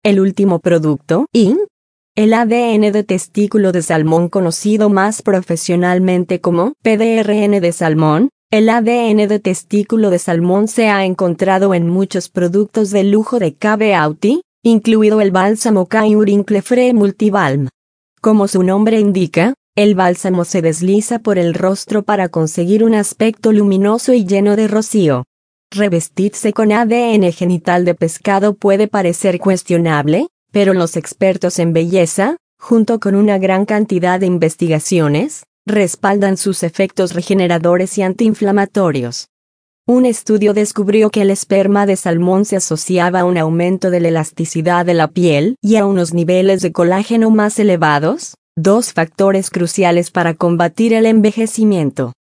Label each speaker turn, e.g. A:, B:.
A: El último producto, IN. El ADN de testículo de salmón, conocido más profesionalmente como PDRN de salmón. El ADN de testículo de salmón se ha encontrado en muchos productos de lujo de K Beauty, incluido el bálsamo K Wrinkle Free Multibalm. Como su nombre indica, el bálsamo se desliza por el rostro para conseguir un aspecto luminoso y lleno de rocío. Revestirse con ADN genital de pescado puede parecer cuestionable, pero los expertos en belleza, junto con una gran cantidad de investigaciones, respaldan sus efectos regeneradores y antiinflamatorios. Un estudio descubrió que el esperma de salmón se asociaba a un aumento de la elasticidad de la piel y a unos niveles de colágeno más elevados, dos factores cruciales para combatir el envejecimiento.